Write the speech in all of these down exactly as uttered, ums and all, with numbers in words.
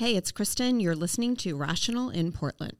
Hey, it's Kristen. You're listening to Rational in Portland.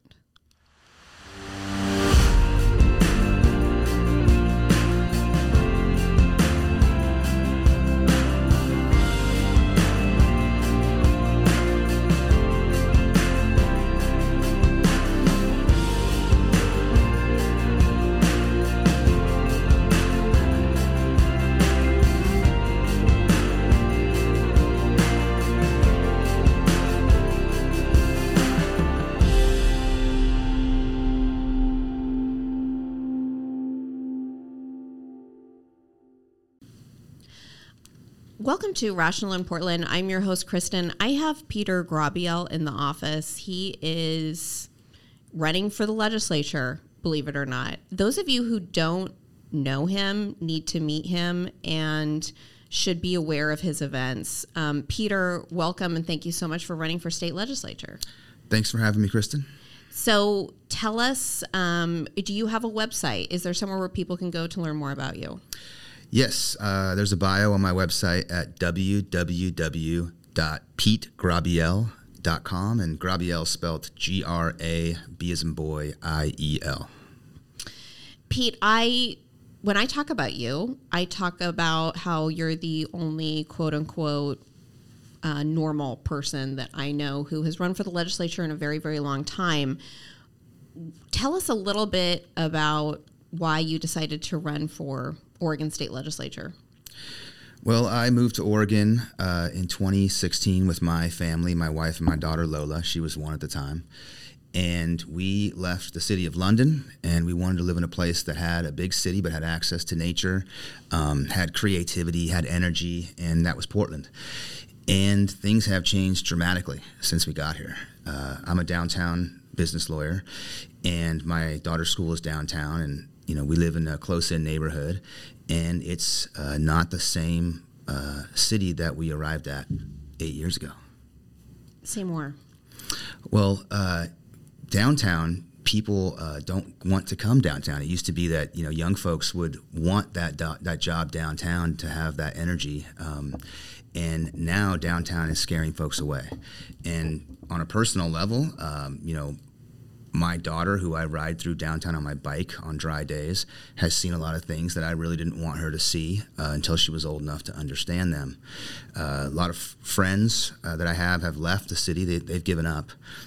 Welcome to Rational in Portland. I'm your host, Kristen. I have Peter Grabiel in the office. He is running for the legislature, believe it or not. Those of you who don't know him need to meet him and should be aware of his events. Um, Peter, welcome, and thank you so much for running for state legislature. Thanks for having me, Kristen. So tell us, um, do you have a website? Is there somewhere where people can go to learn more about you? Yes, uh, there's a bio on my website at w w w dot pete grabiel dot com, and Grabiel spelled G R A B as in boy, I E L. Pete, I when I talk about you, I talk about how you're the only quote-unquote uh, normal person that I know who has run for the legislature in a very, very long time. Tell us a little bit about why you decided to run for Oregon State Legislature. Well, I moved to Oregon uh, in twenty sixteen with my family, my wife and my daughter Lola. She was one at the time. And we left the city of London, and we wanted to live in a place that had a big city but had access to nature, um, had creativity, had energy, and that was Portland. And things have changed dramatically since we got here. Uh, I'm a downtown business lawyer, and my daughter's school is downtown, and you know, we live in a close-in neighborhood, and it's uh, not the same uh, city that we arrived at eight years ago. Say more. Well, uh, downtown, people uh, don't want to come downtown. It used to be that, you know, young folks would want that do- that job downtown to have that energy, um, and now downtown is scaring folks away. And on a personal level, um, you know, my daughter, who I ride through downtown on my bike on dry days, has seen a lot of things that I really didn't want her to see uh, until she was old enough to understand them. Uh, a lot of f- friends uh, that I have have left the city. They, they've given up.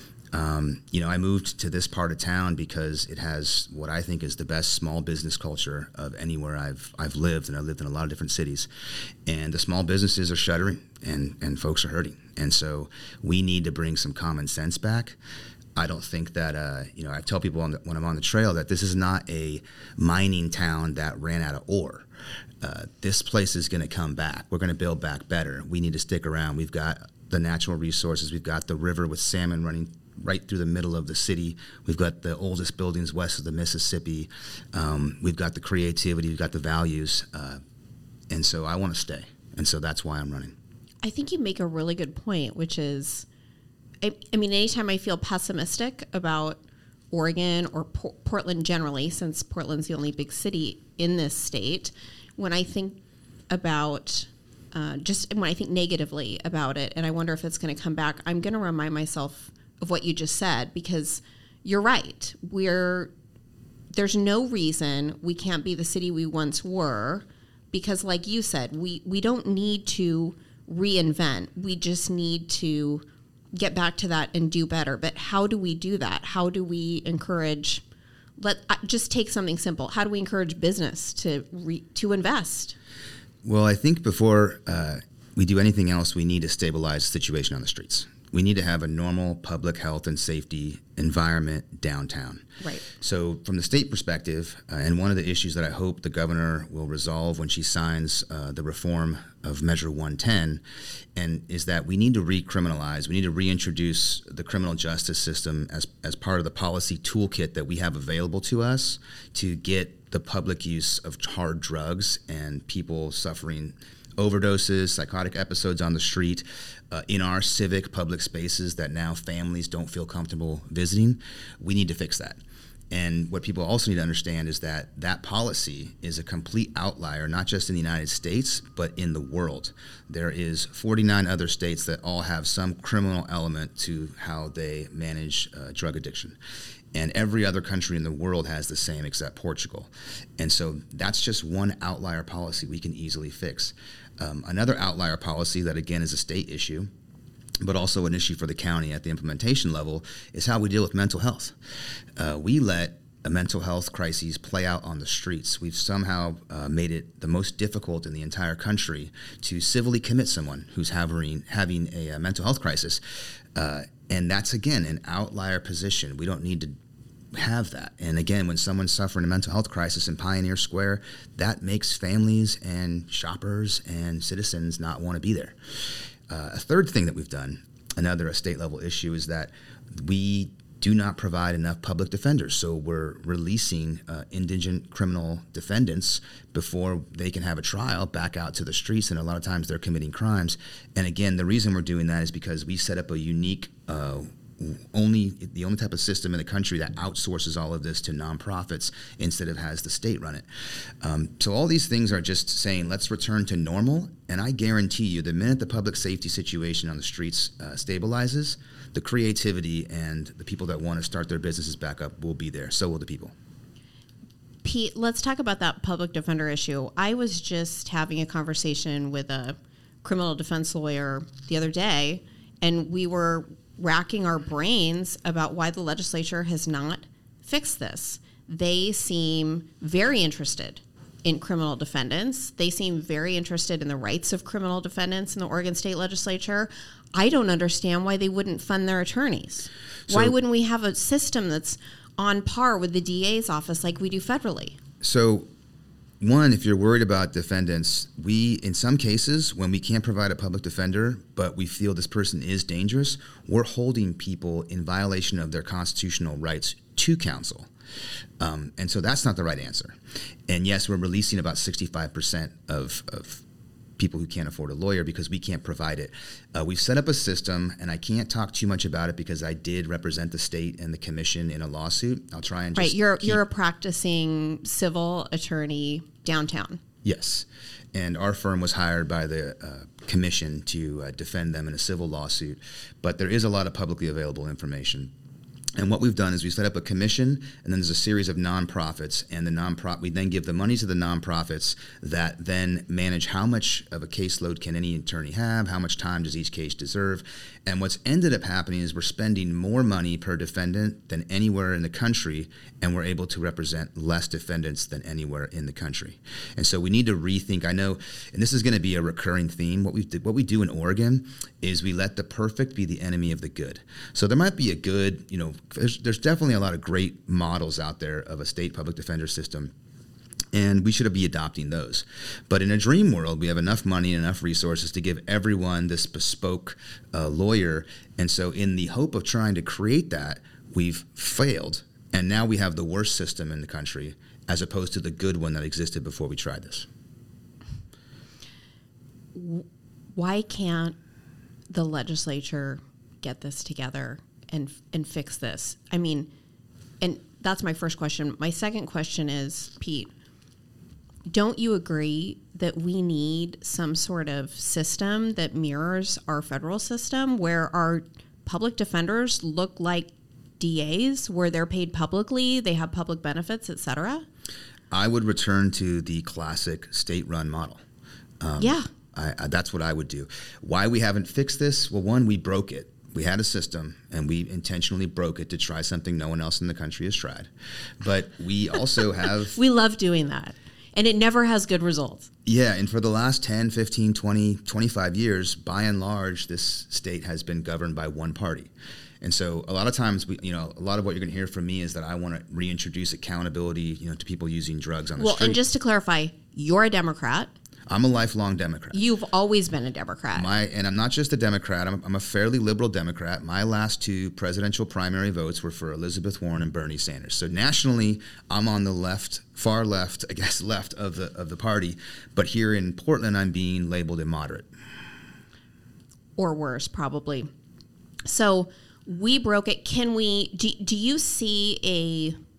Um, you know, I moved to this part of town because it has what I think is the best small business culture of anywhere I've I've lived, and I've lived in a lot of different cities. And the small businesses are shuttering, and, and folks are hurting. And so we need to bring some common sense back. I don't think that, uh, you know, I tell people on the, when I'm on the trail that this is not a mining town that ran out of ore. Uh, this place is going to come back. We're going to build back better. We need to stick around. We've got the natural resources. We've got the river with salmon running right through the middle of the city. We've got the oldest buildings west of the Mississippi. Um, we've got the creativity. We've got the values. Uh, and so I want to stay. And so that's why I'm running. I think you make a really good point, which is, I, I mean, anytime I feel pessimistic about Oregon or Por- Portland generally, since Portland's the only big city in this state, when I think about uh, just when I think negatively about it, and I wonder if it's going to come back, I'm going to remind myself of what you just said, because you're right. We're there's no reason we can't be the city we once were, because like you said, we, we don't need to reinvent. We just need to get back to that and do better. But how do we do that? How do we encourage, let uh, just take something simple. How do we encourage business to re, to invest? Well, I think before uh, we do anything else, we need to stabilize the situation on the streets. We need to have a normal public health and safety environment downtown. Right. So from the state perspective, uh, and one of the issues that I hope the governor will resolve when she signs uh, the reform of Measure one ten, and is that we need to recriminalize, we need to reintroduce the criminal justice system as, as part of the policy toolkit that we have available to us to get the public use of hard drugs and people suffering overdoses, psychotic episodes on the street, uh, in our civic public spaces that now families don't feel comfortable visiting. We need to fix that. And what people also need to understand is that that policy is a complete outlier, not just in the United States, but in the world. There is forty-nine other states that all have some criminal element to how they manage uh, drug addiction. And every other country in the world has the same except Portugal. And so that's just one outlier policy we can easily fix. Um, another outlier policy that, again, is a state issue, but also an issue for the county at the implementation level, is how we deal with mental health. Uh, we let a mental health crises play out on the streets. We've somehow uh, made it the most difficult in the entire country to civilly commit someone who's having, having a, a mental health crisis. Uh, and that's, again, an outlier position. We don't need to have that. And again, when someone's suffering a mental health crisis in Pioneer Square, that makes families and shoppers and citizens not want to be there. Uh, a third thing that we've done, another state level issue, is that we do not provide enough public defenders. So we're releasing uh, indigent criminal defendants before they can have a trial back out to the streets, and a lot of times they're committing crimes. And again, the reason we're doing that is because we set up a unique uh, only the only type of system in the country that outsources all of this to nonprofits instead of has the state run it. Um, so all these things are just saying, let's return to normal. And I guarantee you, the minute the public safety situation on the streets uh, stabilizes, the creativity and the people that want to start their businesses back up will be there. So will the people. Pete, let's talk about that public defender issue. I was just having a conversation with a criminal defense lawyer the other day, and we were racking our brains about why the legislature has not fixed this. They seem very interested in criminal defendants. They seem very interested in the rights of criminal defendants in the Oregon State Legislature. I don't understand why they wouldn't fund their attorneys. So, why wouldn't we have a system that's on par with the D A's office like we do federally? So, one, if you're worried about defendants, we, in some cases, when we can't provide a public defender, but we feel this person is dangerous, we're holding people in violation of their constitutional rights to counsel. Um, and so that's not the right answer. And yes, we're releasing about sixty-five percent of, of people who can't afford a lawyer because we can't provide it. Uh, we've set up a system, and I can't talk too much about it because I did represent the state and the commission in a lawsuit. I'll try and just Right, you're keep... you're a practicing civil attorney downtown. Yes, and our firm was hired by the uh, commission to uh, defend them in a civil lawsuit, but there is a lot of publicly available information. And what we've done is we set up a commission, and then there's a series of nonprofits, and the nonprofit we then give the money to the nonprofits that then manage how much of a caseload can any attorney have, how much time does each case deserve. And what's ended up happening is we're spending more money per defendant than anywhere in the country, and we're able to represent less defendants than anywhere in the country. And so we need to rethink. I know, and this is going to be a recurring theme, what we what we do in Oregon is we let the perfect be the enemy of the good. So there might be a good, you know, There's, there's definitely a lot of great models out there of a state public defender system, and we should be adopting those. But in a dream world, we have enough money and enough resources to give everyone this bespoke uh, lawyer. And so in the hope of trying to create that, we've failed. And now we have the worst system in the country as opposed to the good one that existed before we tried this. Why can't the legislature get this together and and fix this? I mean, and that's my first question. My second question is, Pete, don't you agree that we need some sort of system that mirrors our federal system where our public defenders look like D As, where they're paid publicly, they have public benefits, et cetera? I would return to the classic state-run model. Um, yeah. I, I, that's what I would do. Why we haven't fixed this? Well, one, we broke it. We had a system, and we intentionally broke it to try something no one else in the country has tried. But we also have... we love doing that, and it never has good results. Yeah, and for the last ten, fifteen, twenty, twenty-five years, by and large, this state has been governed by one party. And so a lot of times, we, you know, a lot of what you're going to hear from me is that I want to reintroduce accountability, you know, to people using drugs on the well, street. Well, and just to clarify, you're a Democrat. I'm a lifelong Democrat. You've always been a Democrat. My and I'm not just a Democrat. I'm, I'm a fairly liberal Democrat. My last two presidential primary votes were for Elizabeth Warren and Bernie Sanders. So nationally, I'm on the left, far left, I guess, left of the of the party. But here in Portland, I'm being labeled a moderate. Or worse, probably. So we broke it. Can we? Do, do you see a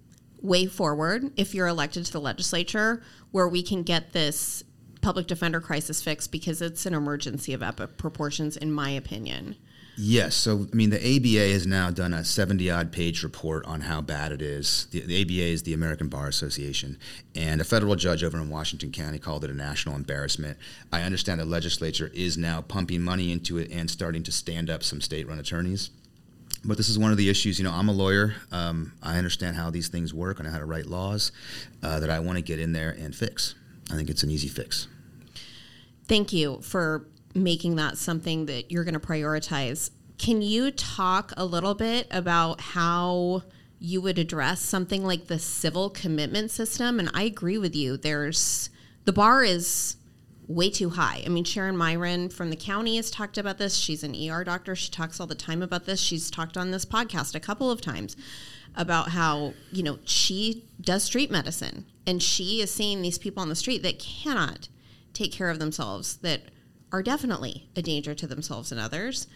way forward if you're elected to the legislature where we can get this public defender crisis fixed, because it's an emergency of epic proportions, in my opinion. Yes. So, I mean, the A B A has now done a seventy-odd page report on how bad it is. The, the A B A is the American Bar Association, and a federal judge over in Washington County called it a national embarrassment. I understand the legislature is now pumping money into it and starting to stand up some state-run attorneys. But this is one of the issues. You know, I'm a lawyer. Um, I understand how these things work. I know how to write laws uh, that I want to get in there and fix. I think it's an easy fix. Thank you for making that something that you're going to prioritize. Can you talk a little bit about how you would address something like the civil commitment system? And I agree with you. There's the bar is way too high. I mean, Sharon Myron from the county has talked about this. She's an E R doctor. She talks all the time about this. She's talked on this podcast a couple of times about how, you know, she does street medicine, and she is seeing these people on the street that cannot take care of themselves, that are definitely a danger to themselves and others.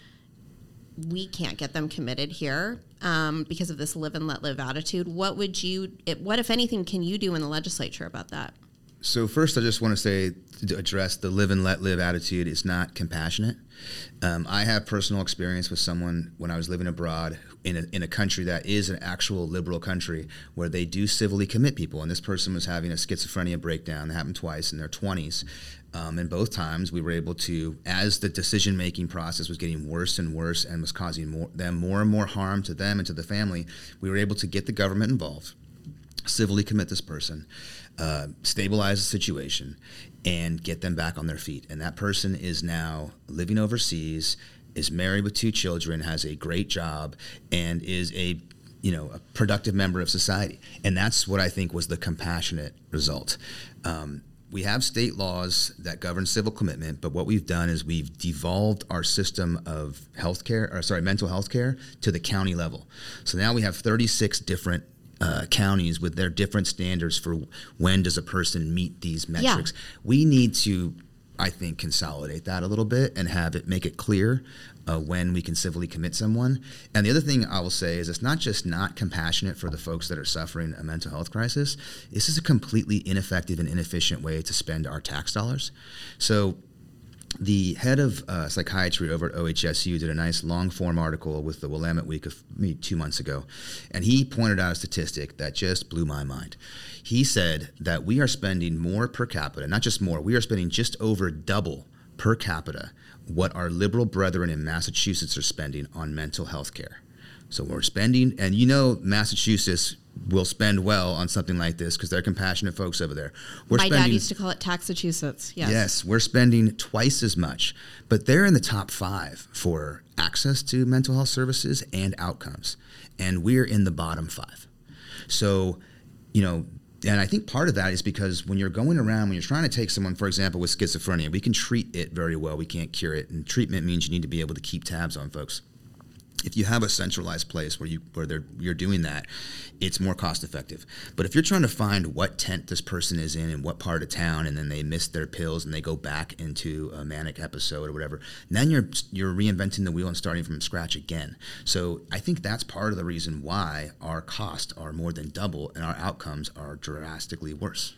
We can't get them committed here um, because of this live and let live attitude. What would you, it, what if anything, can you do in the legislature about that? So first, I just want to say, to address the live and let live attitude is not compassionate. Um, I have personal experience with someone when I was living abroad in a, in a country that is an actual liberal country where they do civilly commit people. And this person was having a schizophrenia breakdown that happened twice in their twenties. Um, and both times we were able to, as the decision-making process was getting worse and worse and was causing more, them more and more harm to them and to the family, we were able to get the government involved, civilly commit this person, uh, stabilize the situation, and get them back on their feet. And that person is now living overseas, is married with two children, has a great job, and is a you know a productive member of society. And that's what I think was the compassionate result. Um, we have state laws that govern civil commitment, but what we've done is we've devolved our system of healthcare, or sorry, mental health care to the county level. So now we have thirty-six different Uh, counties with their different standards for when does a person meet these metrics. Yeah. We need to, I think, consolidate that a little bit and have it, make it clear uh, when we can civilly commit someone. And the other thing I will say is it's not just not compassionate for the folks that are suffering a mental health crisis. This is a completely ineffective and inefficient way to spend our tax dollars. So the head of uh, psychiatry over at O H S U did a nice long-form article with the Willamette Week of maybe two months ago, and he pointed out a statistic that just blew my mind. He said that we are spending more per capita, not just more, we are spending just over double per capita what our liberal brethren in Massachusetts are spending on mental health care. So we're spending, and you know Massachusetts will spend well on something like this because they're compassionate folks over there. We're My spending, dad used to call it Taxachusetts. Yes. Yes, we're spending twice as much, but they're in the top five for access to mental health services and outcomes, and we're in the bottom five. So, you know, and I think part of that is because when you're going around, when you're trying to take someone, for example, with schizophrenia, we can treat it very well. We can't cure it, and treatment means you need to be able to keep tabs on folks. If you have a centralized place where you where they're you're doing that, it's more cost effective. But if you're trying to find what tent this person is in and what part of town, and then they miss their pills and they go back into a manic episode or whatever, then you're you're reinventing the wheel and starting from scratch again. So I think that's part of the reason why our costs are more than double and our outcomes are drastically worse.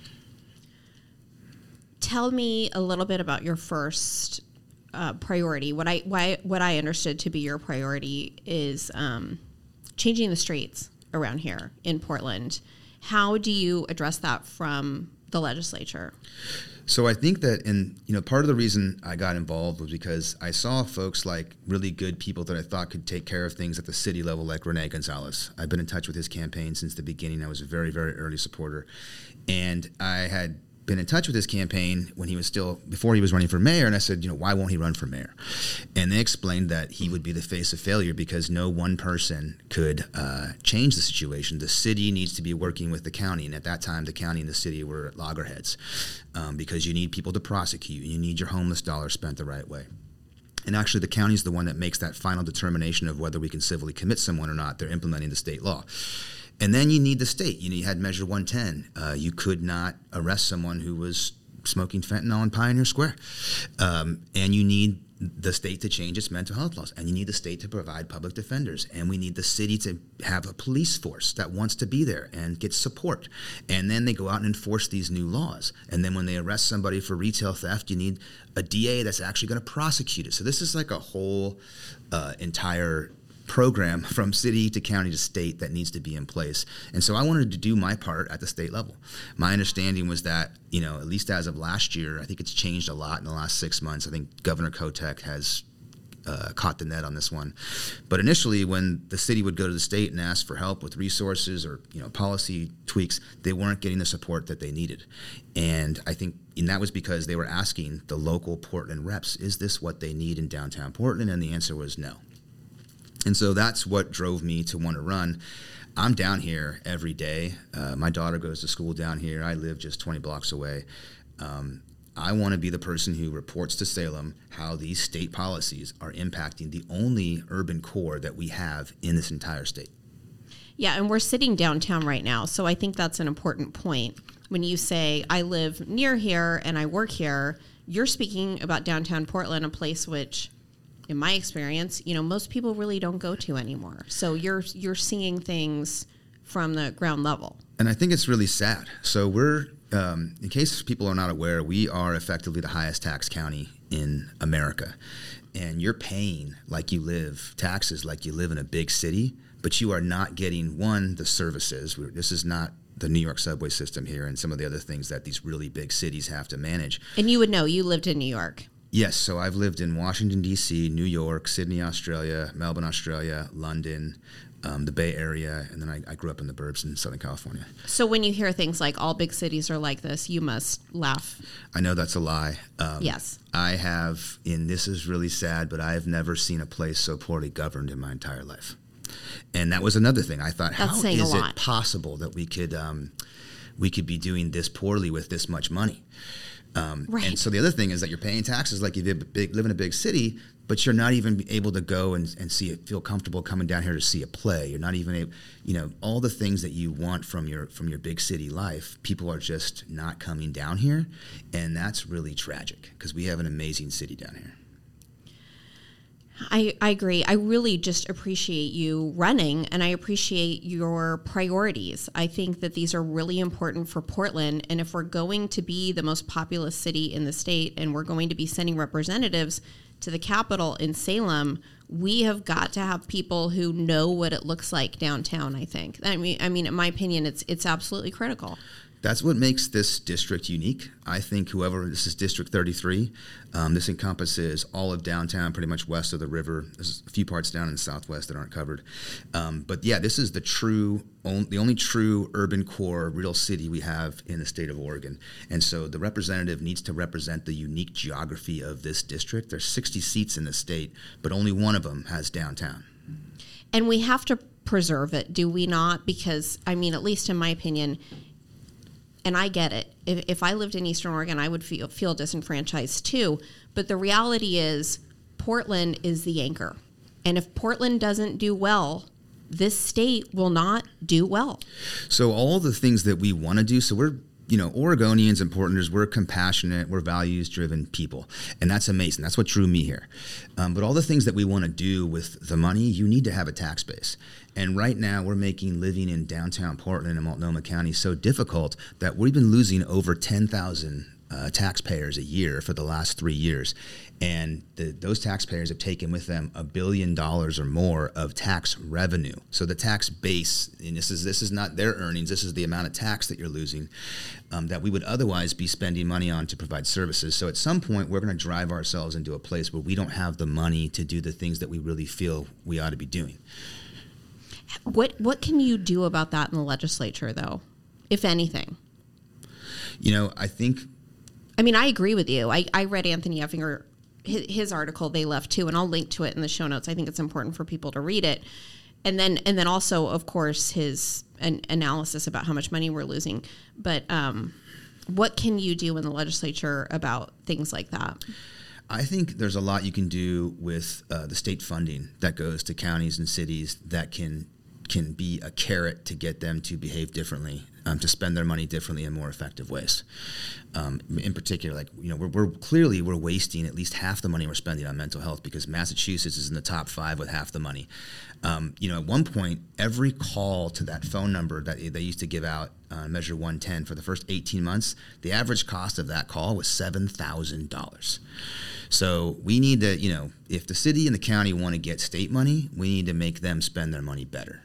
Tell me a little bit about your first Uh, priority. What I why what I understood to be your priority is um, changing the streets around here in Portland. How do you address that from the legislature? So I think that, in you know, part of the reason I got involved was because I saw folks like really good people that I thought could take care of things at the city level, like Rene Gonzalez. I've been in touch with his campaign since the beginning. I was a very, very early supporter, and I had been in touch with his campaign when he was still, before he was running for mayor, and I said, you know, why won't he run for mayor? And they explained that he would be the face of failure because no one person could uh, change the situation. The city needs to be working with the county, and at that time, the county and the city were at loggerheads um, because you need people to prosecute, and you need your homeless dollars spent the right way. And actually, the county is the one that makes that final determination of whether we can civilly commit someone or not. They're implementing the state law. And then you need the state. You know, you had Measure one ten. Uh, you could not arrest someone who was smoking fentanyl in Pioneer Square. Um, and you need the state to change its mental health laws, and you need the state to provide public defenders, and we need the city to have a police force that wants to be there and get support. And then they go out and enforce these new laws. And then when they arrest somebody for retail theft, you need a D A that's actually going to prosecute it. So this is like a whole uh, entire program from city to county to state that needs to be in place. And so I wanted to do my part at the state level. My understanding was that, you know, at least as of last year, I think it's changed a lot in the last six months. I think Governor Kotek has uh, caught the net on this one. But initially, when the city would go to the state and ask for help with resources or, you know, policy tweaks, they weren't getting the support that they needed. And I think and that was because they were asking the local Portland reps, is this what they need in downtown Portland? And the answer was no. And so that's what drove me to want to run. I'm down here every day. Uh, my daughter goes to school down here. I live just twenty blocks away. Um, I want to be the person who reports to Salem how these state policies are impacting the only urban core that we have in this entire state. Yeah, and we're sitting downtown right now, so I think that's an important point. When you say, I live near here and I work here, you're speaking about downtown Portland, a place which, in my experience, you know, most people really don't go to anymore. So you're you're seeing things from the ground level. And I think it's really sad. So we're, um, in case people are not aware, we are effectively the highest tax county in America. And you're paying like you live, taxes like you live in a big city, but you are not getting, one, the services. We're, this is not the New York subway system here and some of the other things that these really big cities have to manage. And you would know, you lived in New York. Yes, so I've lived in Washington, D C, New York, Sydney, Australia, Melbourne, Australia, London, um, the Bay Area, and then I, I grew up in the burbs in Southern California. So when you hear things like all big cities are like this, you must laugh. I know that's a lie. Um, yes. I have, and this is really sad, but I have never seen a place so poorly governed in my entire life. And that was another thing. I thought, that's how is it possible that we could um, we could be doing this poorly with this much money? Um, right. And so the other thing is that you're paying taxes like you did big, live in a big city, but you're not even able to go and, and see it, feel comfortable coming down here to see a play. You're not even able, you know, all the things that you want from your from your big city life, people are just not coming down here. And that's really tragic because we have an amazing city down here. I, I agree. I really just appreciate you running, and I appreciate your priorities. I think that these are really important for Portland, and if we're going to be the most populous city in the state and we're going to be sending representatives to the Capitol in Salem, we have got to have people who know what it looks like downtown, I think. I mean, I mean, in my opinion, it's it's absolutely critical. That's what makes this district unique. I think whoever, this is District thirty-three. Um, this encompasses all of downtown, pretty much west of the river. There's a few parts down in the southwest that aren't covered. Um, but yeah, this is the true, on, the only true urban core, real city we have in the state of Oregon. And so the representative needs to represent the unique geography of this district. There's sixty seats in the state, but only one of them has downtown. And we have to preserve it, do we not? Because, I mean, at least in my opinion, and I get it. If, if I lived in Eastern Oregon, I would feel feel disenfranchised too. But the reality is, Portland is the anchor. And if Portland doesn't do well, this state will not do well. So all the things that we want to do, so we're, you know, Oregonians and Portlanders, we're compassionate, we're values-driven people. And that's amazing. That's what drew me here. Um, but all the things that we want to do with the money, you need to have a tax base. And right now, we're making living in downtown Portland and Multnomah County so difficult that we've been losing over ten thousand uh, taxpayers a year for the last three years. And the, those taxpayers have taken with them a billion dollars or more of tax revenue. So the tax base, and this is this is not their earnings, this is the amount of tax that you're losing um, that we would otherwise be spending money on to provide services. So at some point, we're going to drive ourselves into a place where we don't have the money to do the things that we really feel we ought to be doing. What what can you do about that in the legislature, though, if anything? You know, I think... I mean, I agree with you. I, I read Anthony Effinger, his, his article, They Left Too, and I'll link to it in the show notes. I think it's important for people to read it. And then and then also, of course, his an analysis about how much money we're losing. But um, what can you do in the legislature about things like that? I think there's a lot you can do with uh, the state funding that goes to counties and cities that can can be a carrot to get them to behave differently. um, to spend their money differently in more effective ways. Um, in particular, like, you know, we're, we're clearly we're wasting at least half the money we're spending on mental health because Massachusetts is in the top five with half the money. Um, you know, at one point, every call to that phone number that they used to give out uh, Measure one ten for the first eighteen months, the average cost of that call was seven thousand dollars. So we need to, you know, if the city and the county want to get state money, we need to make them spend their money better.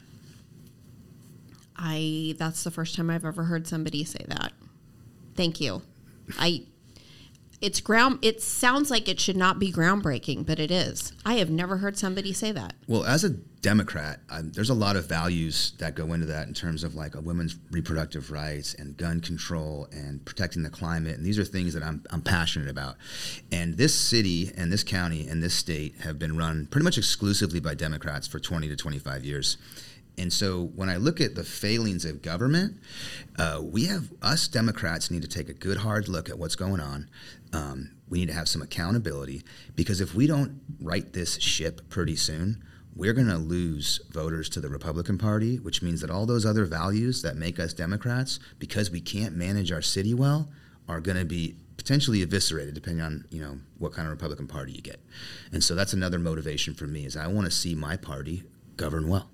I that's the first time I've ever heard somebody say that. Thank you. I it's ground it sounds like it should not be groundbreaking, but it is. I have never heard somebody say that. Well, as a Democrat, um, there's a lot of values that go into that in terms of like a women's reproductive rights and gun control and protecting the climate. And these are things that I'm I'm passionate about. And this city and this county and this state have been run pretty much exclusively by Democrats for twenty to twenty-five years. And so when I look at the failings of government, uh, we have, us Democrats need to take a good hard look at what's going on. Um, we need to have some accountability, because if we don't right this ship pretty soon, we're going to lose voters to the Republican Party, which means that all those other values that make us Democrats, because we can't manage our city well, are going to be potentially eviscerated depending on, you know, what kind of Republican Party you get. And so that's another motivation for me, is I want to see my party govern well.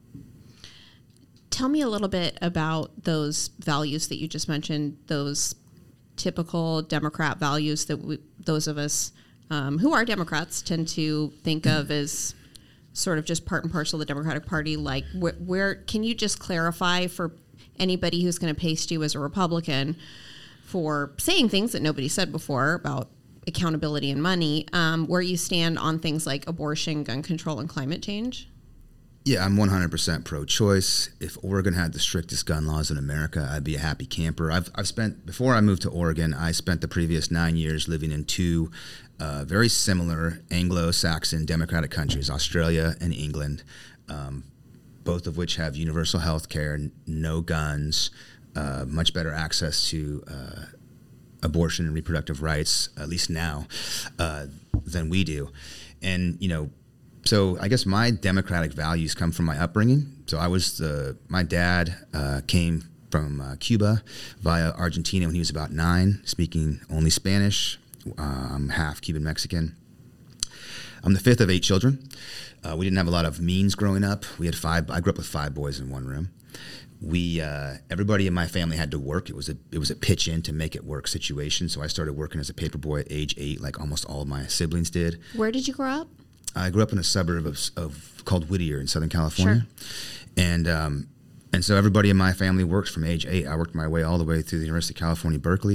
Tell me a little bit about those values that you just mentioned, those typical Democrat values that we, those of us um, who are Democrats tend to think of as sort of just part and parcel of the Democratic Party. Like, where, where can you just clarify for anybody who's going to paste you as a Republican for saying things that nobody said before about accountability and money, um, where you stand on things like abortion, gun control, and climate change? Yeah, I'm one hundred percent pro-choice. If Oregon had the strictest gun laws in America, I'd be a happy camper. I've I've spent, before I moved to Oregon, I spent the previous nine years living in two uh, very similar Anglo-Saxon democratic countries, Australia and England, um, both of which have universal health care, no guns, uh, much better access to uh, abortion and reproductive rights, at least now, uh, than we do. And, you know, so I guess my democratic values come from my upbringing. So I was the, my dad uh, came from uh, Cuba via Argentina when he was about nine, speaking only Spanish. Uh, I'm half Cuban Mexican. I'm the fifth of eight children. Uh, we didn't have a lot of means growing up. We had five. I grew up with five boys in one room. We uh, everybody in my family had to work. It was a it was a pitch in to make it work situation. So I started working as a paper boy at age eight, like almost all of my siblings did. Where did you grow up? I grew up in a suburb of, of called Whittier in Southern California, sure. and um, and so everybody in my family worked from age eight. I worked my way all the way through the University of California, Berkeley,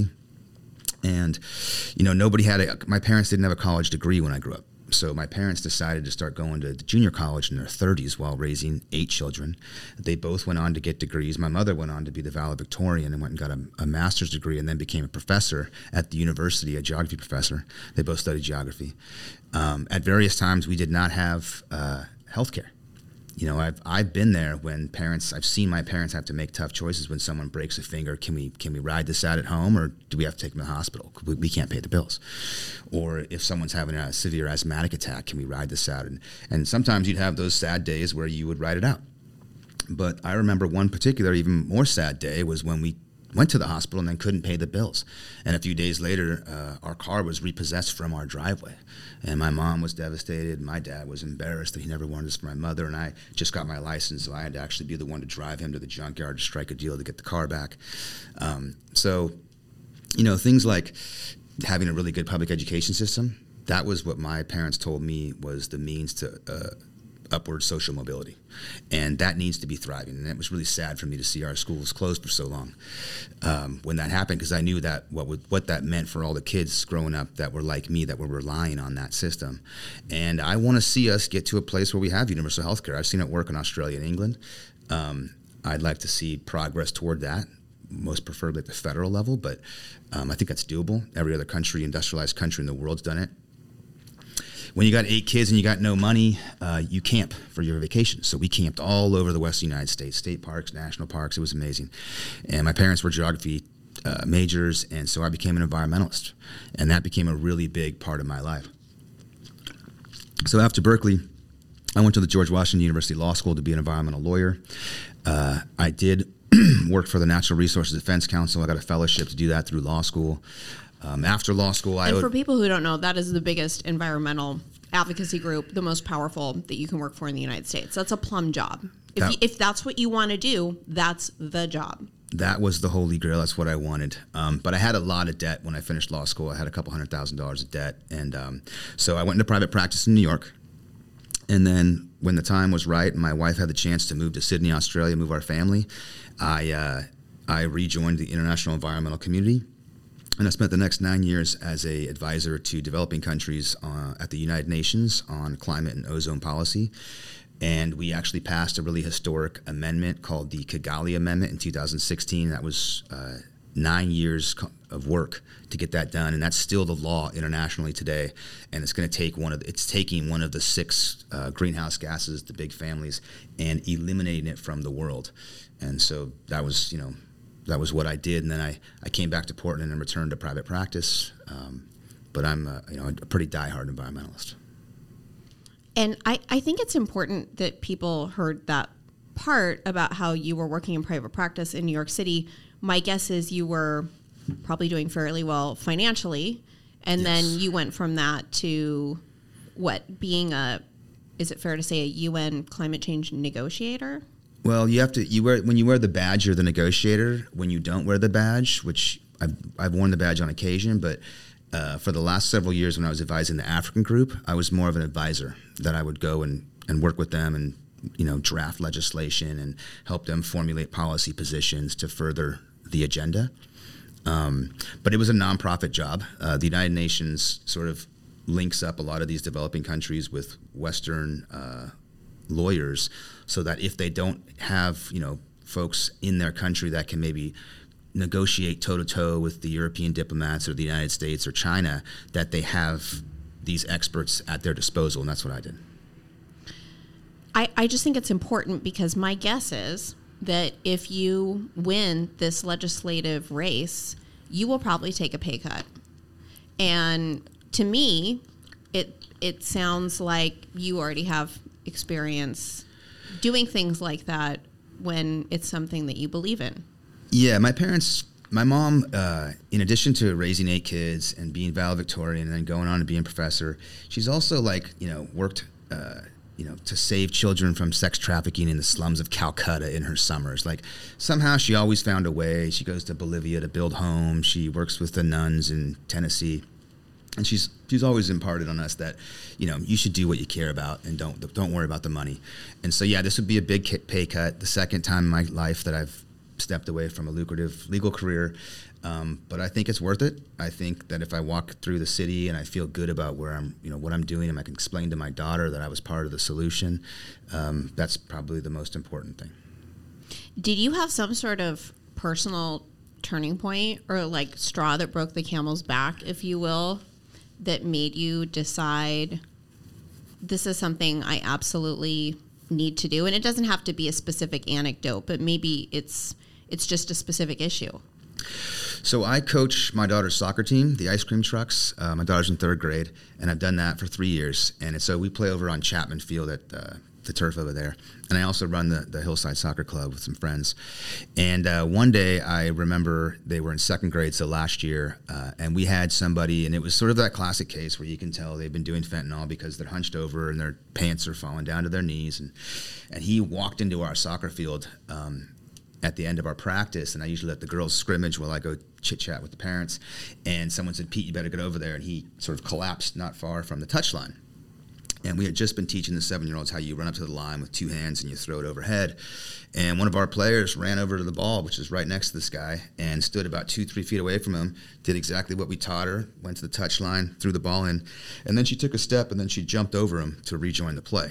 and you know nobody had a. My parents didn't have a college degree when I grew up, so my parents decided to start going to junior college in their thirties while raising eight children. They both went on to get degrees. My mother went on to be the valedictorian and went and got a, a master's degree, and then became a professor at the university, a geography professor. They both studied geography. Um, at various times, we did not have uh, health care. You know, I've I've been there when parents. I've seen my parents have to make tough choices when someone breaks a finger. Can we can we ride this out at home, or do we have to take them to the hospital? We, we can't pay the bills. Or if someone's having a severe asthmatic attack, can we ride this out? And and sometimes you'd have those sad days where you would ride it out. But I remember one particular, even more sad day was when we went to the hospital and then couldn't pay the bills. And a few days later, uh, our car was repossessed from our driveway. And my mom was devastated. My dad was embarrassed that he never wanted this for my mother. And I just got my license, so I had to actually be the one to drive him to the junkyard to strike a deal to get the car back. Um, so, you know, things like having a really good public education system, that was what my parents told me was the means to uh, upward social mobility, and that needs to be thriving. And it was really sad for me to see our schools closed for so long um, when that happened, because I knew that what would, what that meant for all the kids growing up that were like me, that were relying on that system. And I want to see us get to a place where we have universal health care. I've seen it work in Australia and England. Um, I'd like to see progress toward that, most preferably at the federal level, but um, I think that's doable. Every other country, industrialized country in the world's done it. When you got eight kids and you got no money, uh, you camp for your vacation. So we camped all over the Western United States, state parks, national parks. It was amazing. And my parents were geography uh, majors, and so I became an environmentalist. And that became a really big part of my life. So after Berkeley, I went to the George Washington University Law School to be an environmental lawyer. Uh, I did worked for the Natural Resources Defense Council. I got a fellowship to do that through law school. Um, after law school, I and would, for people who don't know, that is the biggest environmental advocacy group, the most powerful that you can work for in the United States. That's a plum job. If that, you, if that's what you want to do, that's the job. That was the holy grail. That's what I wanted. Um, but I had a lot of debt when I finished law school. I had a couple hundred thousand dollars of debt, and um, so I went into private practice in New York. And then when the time was right, and my wife had the chance to move to Sydney, Australia, move our family, I uh, I rejoined the international environmental community. And I spent the next nine years as a advisor to developing countries uh, at the United Nations on climate and ozone policy. And we actually passed a really historic amendment called the Kigali Amendment in two thousand sixteen. That was uh, nine years of work to get that done, and that's still the law internationally today. And it's going to take one of the, it's taking one of the six uh, greenhouse gases, the big families, and eliminating it from the world. And so that was, you know. That was what I did, and then I, I came back to Portland and returned to private practice. Um, but I'm uh, you know a pretty diehard environmentalist. And I, I think it's important that people heard that part about how you were working in private practice in New York City. My guess is you were probably doing fairly well financially, and yes. then you went from that to what, being a, is it fair to say, a U N climate change negotiator? Well, you have to. You wear when you wear the badge, you're the negotiator. When you don't wear the badge, which I've, I've worn the badge on occasion, but uh, for the last several years when I was advising the African group, I was more of an advisor. That I would go and, and work with them and you know draft legislation and help them formulate policy positions to further the agenda. Um, but it was a nonprofit job. Uh, the United Nations sort of links up a lot of these developing countries with Western uh, lawyers, so that if they don't have, you know, folks in their country that can maybe negotiate toe-to-toe with the European diplomats or the United States or China, that they have these experts at their disposal, and that's what I did. I, I just think it's important because my guess is that if you win this legislative race, you will probably take a pay cut. And to me, it it sounds like you already have experience doing things like that when it's something that you believe in. Yeah, my parents, my mom, uh, in addition to raising eight kids and being valedictorian and then going on to being a professor, she's also like, you know, worked, uh, you know, to save children from sex trafficking in the slums of Calcutta in her summers. Like somehow she always found a way. She goes to Bolivia to build homes. She works with the nuns in Tennessee. And she's she's always imparted on us that, you know, you should do what you care about and don't don't worry about the money. And so, yeah, this would be a big pay cut. The second time in my life that I've stepped away from a lucrative legal career. Um, but I think it's worth it. I think that if I walk through the city and I feel good about where I'm, you know, what I'm doing, and I can explain to my daughter that I was part of the solution, um, that's probably the most important thing. Did you have some sort of personal turning point or like straw that broke the camel's back, if you will, that made you decide this is something I absolutely need to do? And it doesn't have to be a specific anecdote, but maybe it's it's just a specific issue. So I coach my daughter's soccer team, the Ice Cream Trucks. Uh, my daughter's in third grade, and I've done that for three years. And so we play over on Chapman Field at uh, the turf over there. And I also run the, the Hillside Soccer Club with some friends. And uh, one day I remember they were in second grade, so last year, uh, and we had somebody, and it was sort of that classic case where you can tell they've been doing fentanyl because they're hunched over and their pants are falling down to their knees. And, and he walked into our soccer field um, at the end of our practice, and I usually let the girls scrimmage while I go chit-chat with the parents. And someone said, "Pete, you better get over there." And he sort of collapsed not far from the touchline. And we had just been teaching the seven-year-olds how you run up to the line with two hands and you throw it overhead. And one of our players ran over to the ball, which is right next to this guy, and stood about two, three feet away from him, did exactly what we taught her, went to the touch line, threw the ball in, and then she took a step, and then she jumped over him to rejoin the play.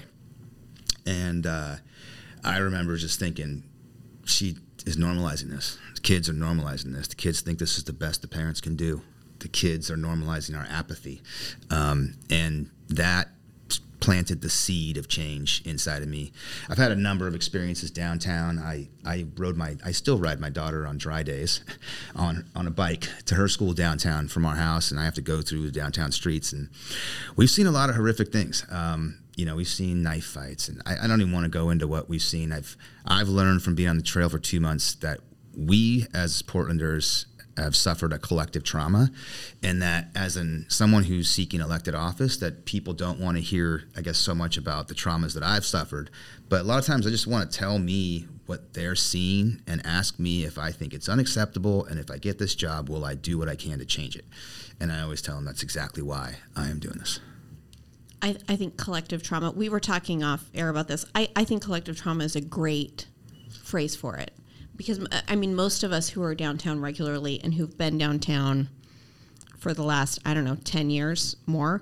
And uh, I remember just thinking, she is normalizing this. The kids are normalizing this. The kids think this is the best the parents can do. The kids are normalizing our apathy. Um, and that planted the seed of change inside of me. I've had a number of experiences downtown. I, I rode my, I still ride my daughter on dry days on, on a bike to her school downtown from our house, and I have to go through the downtown streets. And we've seen a lot of horrific things. Um, you know, we've seen knife fights, and I, I don't even want to go into what we've seen. I've I've learned from being on the trail for two months that we as Portlanders have suffered a collective trauma, and that as in someone who's seeking elected office, that people don't want to hear, I guess, so much about the traumas that I've suffered. But a lot of times I just want to tell me what they're seeing and ask me if I think it's unacceptable, and if I get this job, will I do what I can to change it? And I always tell them that's exactly why I am doing this. I, I think collective trauma, we were talking off air about this. I, I think collective trauma is a great phrase for it. Because, I mean, most of us who are downtown regularly and who've been downtown for the last, I don't know, ten years more,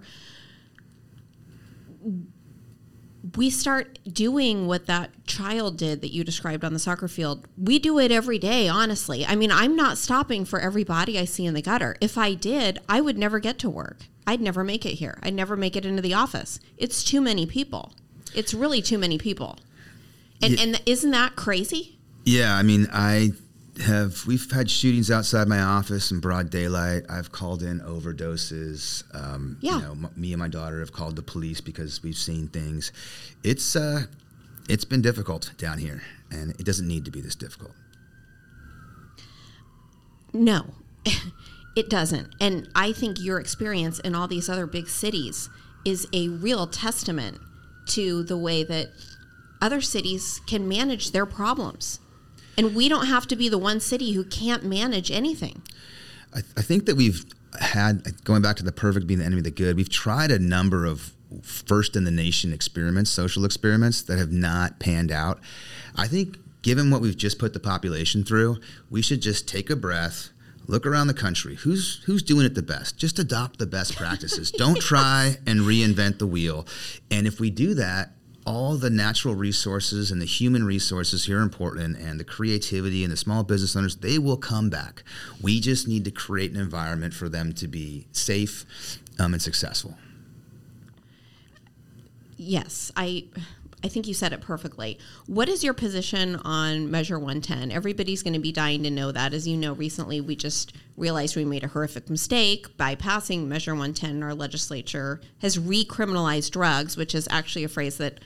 we start doing what that child did that you described on the soccer field. We do it every day, honestly. I mean, I'm not stopping for every body I see in the gutter. If I did, I would never get to work. I'd never make it here. I'd never make it into the office. It's too many people. It's really too many people. And, yeah. and isn't that crazy? Yeah, I mean, I have, we've had shootings outside my office in broad daylight. I've called in overdoses. Um, yeah. You know, m- me and my daughter have called the police because we've seen things. It's, uh, it's been difficult down here, and it doesn't need to be this difficult. No, it doesn't. And I think your experience in all these other big cities is a real testament to the way that other cities can manage their problems. And we don't have to be the one city who can't manage anything. I, th- I think that we've had, going back to the perfect being the enemy of the good, we've tried a number of first-in-the-nation experiments, social experiments, that have not panned out. I think given what we've just put the population through, we should just take a breath, look around the country. Who's who's doing it the best? Just adopt the best practices. Don't try and reinvent the wheel. And if we do that, all the natural resources and the human resources here in Portland and the creativity and the small business owners, they will come back. We just need to create an environment for them to be safe um, and successful. Yes, I I think you said it perfectly. What is your position on Measure one ten? Everybody's going to be dying to know that. As you know, recently we just realized we made a horrific mistake by passing Measure one ten. Our legislature has recriminalized drugs, which is actually a phrase that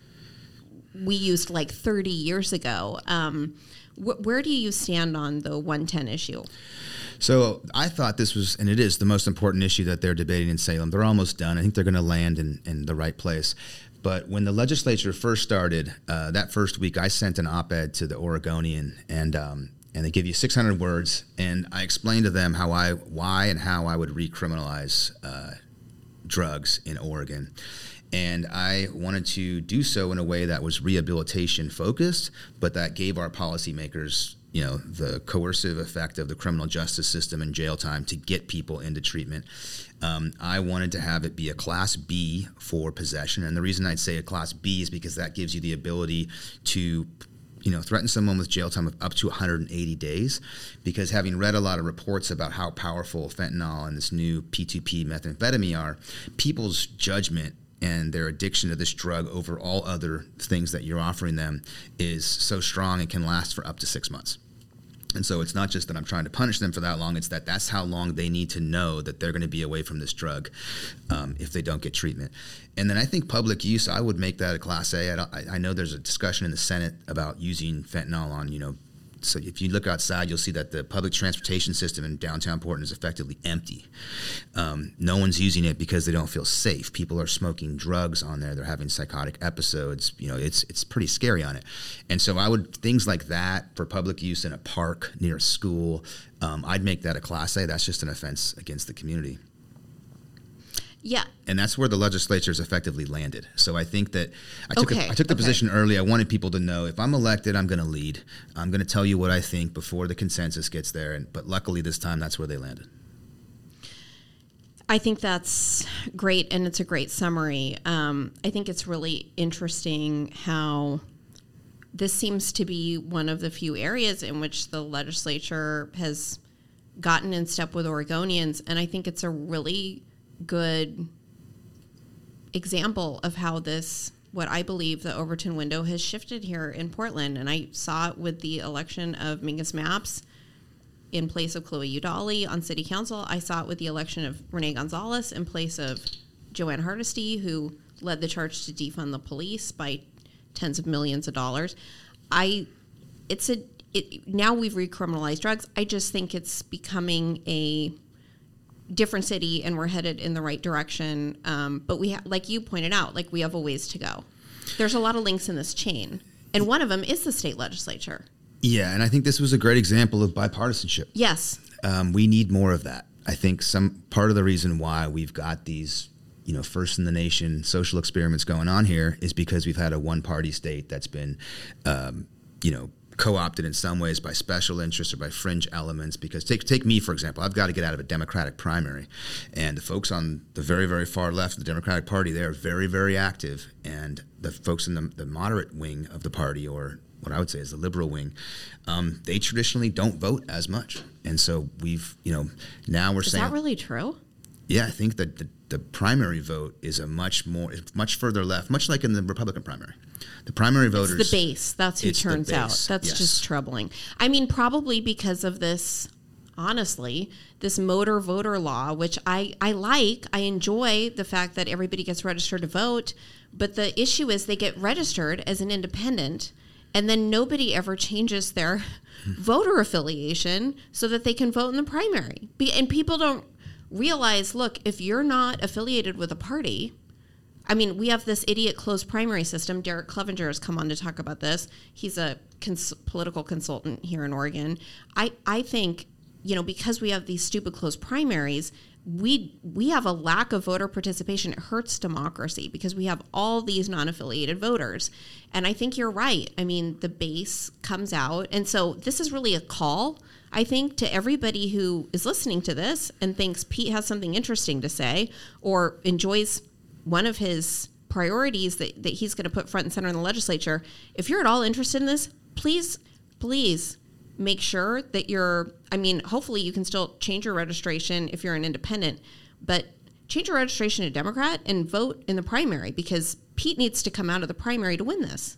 we used like thirty years ago. Um, wh- where do you stand on the one ten issue? So I thought this was, and it is, the most important issue that they're debating in Salem. They're almost done. I think they're going to land in, in the right place. But when the legislature first started, uh, that first week, I sent an op-ed to the Oregonian, and um, and they give you six hundred words, and I explained to them how I, why and how I would recriminalize uh, drugs in Oregon. And I wanted to do so in a way that was rehabilitation focused, but that gave our policymakers, you know, the coercive effect of the criminal justice system and jail time to get people into treatment. Um, I wanted to have it be a Class B for possession. And the reason I'd say a Class B is because that gives you the ability to, you know, threaten someone with jail time of up to one hundred eighty days. Because having read a lot of reports about how powerful fentanyl and this new P two P methamphetamine are, people's judgment and their addiction to this drug over all other things that you're offering them is so strong it can last for up to six months. And so it's not just that I'm trying to punish them for that long, it's that that's how long they need to know that they're going to be away from this drug um, if they don't get treatment. And then I think public use, I would make that a Class A. I, don't, I, I know there's a discussion in the Senate about using fentanyl on, you know, so if you look outside, you'll see that the public transportation system in downtown Portland is effectively empty. Um, no one's using it because they don't feel safe. People are smoking drugs on there. They're having psychotic episodes. You know, it's it's pretty scary on it. And so I would, things like that for public use in a park near a school, um, I'd make that a Class A. That's just an offense against the community. Yeah. And that's where the legislature's effectively landed. So I think that I took, okay. a, I took the okay. position early. I wanted people to know if I'm elected, I'm going to lead. I'm going to tell you what I think before the consensus gets there. And but luckily this time, that's where they landed. I think that's great, and it's a great summary. Um, I think it's really interesting how this seems to be one of the few areas in which the legislature has gotten in step with Oregonians, and I think it's a really good example of how this, what I believe the Overton window has shifted here in Portland. And I saw it with the election of Mingus Mapps in place of Chloe Udali on city council. I saw it with the election of Renee Gonzalez in place of Joanne Hardesty, who led the charge to defund the police by tens of millions of dollars. I, it's a, it, now we've recriminalized drugs. I just think it's becoming a different city and we're headed in the right direction. Um, but we, ha- like you pointed out, like we have a ways to go. There's a lot of links in this chain. And one of them is the state legislature. Yeah, and I think this was a great example of bipartisanship. Yes. Um, we need more of that. I think some part of the reason why we've got these, you know, first in the nation social experiments going on here is because we've had a one-party state that's been, um, you know, co-opted in some ways by special interests or by fringe elements. Because take take me, for example, I've got to get out of a Democratic primary. And the folks on the very, very far left of the Democratic Party, they're very, very active. And the folks in the, the moderate wing of the party, or what I would say is the liberal wing, um, they traditionally don't vote as much. And so we've, you know, now we're is saying... Is that really true? Yeah, I think that the, the primary vote is a much more, much further left, much like in the Republican primary. The primary voters... It's the base. That's who turns out. That's yes. just troubling. I mean, probably because of this, honestly, this motor voter law, which I, I like. I enjoy the fact that everybody gets registered to vote. But the issue is they get registered as an independent, and then nobody ever changes their voter affiliation so that they can vote in the primary. Be, and people don't realize, look, if you're not affiliated with a party... I mean, we have this idiot closed primary system. Derek Clevenger has come on to talk about this. He's a cons- political consultant here in Oregon. I, I think, you know, because we have these stupid closed primaries, we we have a lack of voter participation. It hurts democracy because we have all these non-affiliated voters. And I think you're right. I mean, the base comes out. And so this is really a call, I think, to everybody who is listening to this and thinks Pete has something interesting to say or enjoys one of his priorities that, that he's going to put front and center in the legislature. If you're at all interested in this, please, please make sure that you're, I mean, hopefully you can still change your registration if you're an independent, but change your registration to Democrat and vote in the primary because Pete needs to come out of the primary to win this.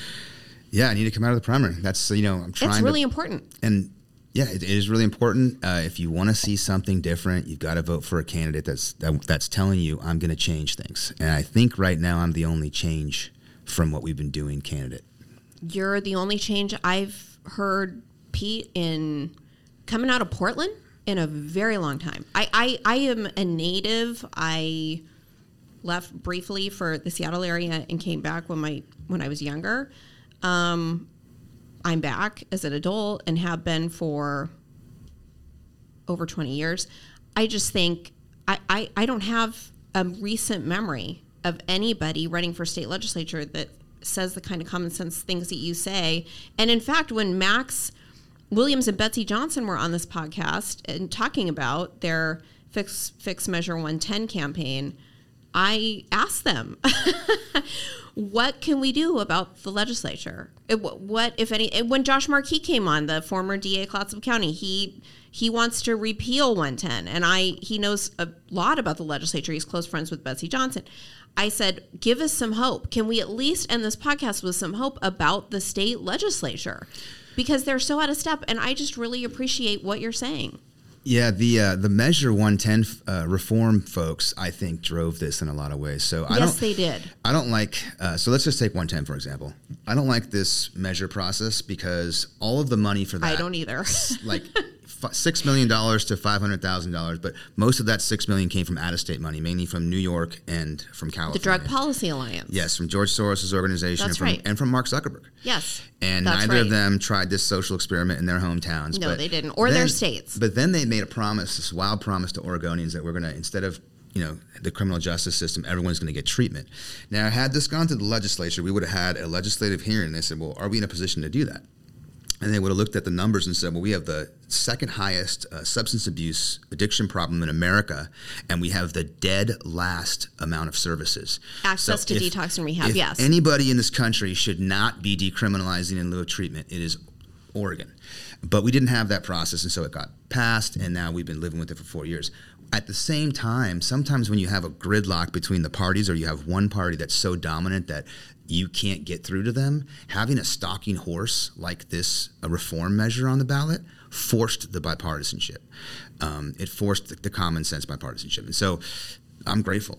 Yeah, I need to come out of the primary. That's, you know, I'm trying That's really to, important. And yeah, it, it is really important. Uh, if you want to see something different, you've got to vote for a candidate that's that, that's telling you, I'm going to change things. And I think right now I'm the only change from what we've been doing candidate. You're the only change I've heard, Pete, in coming out of Portland in a very long time. I, I, I am a native. I left briefly for the Seattle area and came back when my when I was younger. Um, I'm back as an adult and have been for over twenty years. I just think I, I, I don't have a recent memory of anybody running for state legislature that says the kind of common sense things that you say. And in fact, when Max Williams and Betsy Johnson were on this podcast and talking about their Fix, Fix Measure one ten campaign, I asked them, what can we do about the legislature? It, what, if any, when Josh Markey came on, the former D A Clatsop County, he he wants to repeal one ten, and I he knows a lot about the legislature. He's close friends with Betsy Johnson. I said, give us some hope. Can we at least end this podcast with some hope about the state legislature? Because they're so out of step, and I just really appreciate what you're saying. Yeah, the uh, the Measure one ten uh, reform folks, I think, drove this in a lot of ways. So I yes, don't, they did. I don't like. Uh, so let's just take one ten for example. I don't like this measure process because all of the money for that. I don't either. like f- six million dollars to five hundred thousand dollars, but most of that six million came from out-of-state money, mainly from New York and from California. The Drug Policy Alliance. Yes, from George Soros' organization, That's and, from, right. and from Mark Zuckerberg. Yes, and that's neither right. of them tried this social experiment in their hometowns. No, but they didn't, or then, their states. But then they made a promise, this wild promise to Oregonians that we're going to, instead of you know the criminal justice system, everyone's going to get treatment. Now, had this gone to the legislature, we would have had a legislative hearing. They said, well, are we in a position to do that? And they would have looked at the numbers and said, well, we have the second highest uh, substance abuse addiction problem in America, and we have the dead last amount of services. Access so to if, detox and rehab, if yes. Anybody in this country should not be decriminalizing in lieu of treatment. It is Oregon. But we didn't have that process, and so it got passed, and now we've been living with it for four years. At the same time, sometimes when you have a gridlock between the parties, or you have one party that's so dominant that you can't get through to them, having a stalking horse like this, a reform measure on the ballot, forced the bipartisanship. Um, it forced the, the common sense bipartisanship. And so I'm grateful.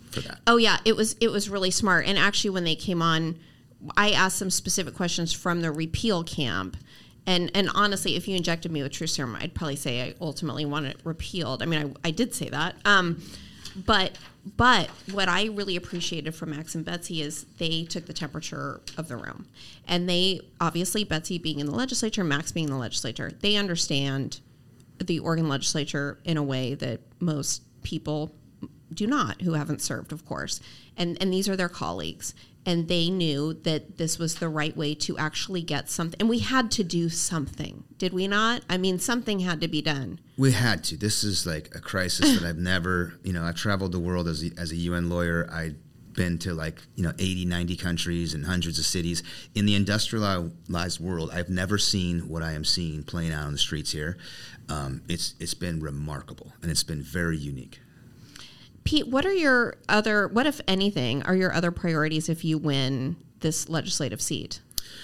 for that. Oh yeah, it was it was really smart. And actually, when they came on, I asked some specific questions from the repeal camp. And and honestly, if you injected me with truth serum, I'd probably say I ultimately want it repealed. I mean, I, I did say that. Um, but but what I really appreciated from Max and Betsy is they took the temperature of the room. And they, obviously, Betsy being in the legislature, Max being in the legislature, they understand the Oregon legislature in a way that most people do not, who haven't served, of course. And and these are their colleagues. And they knew that this was the right way to actually get something. And we had to do something, did we not? I mean, something had to be done. We had to. This is like a crisis that I've never, you know, I've traveled the world as a, as a U N lawyer. I've been to like, you know, eighty, ninety countries and hundreds of cities. In the industrialized world, I've never seen what I am seeing playing out on the streets here. Um, it's it's been remarkable, and it's been very unique. Pete, what are your other, what if anything, are your other priorities if you win this legislative seat?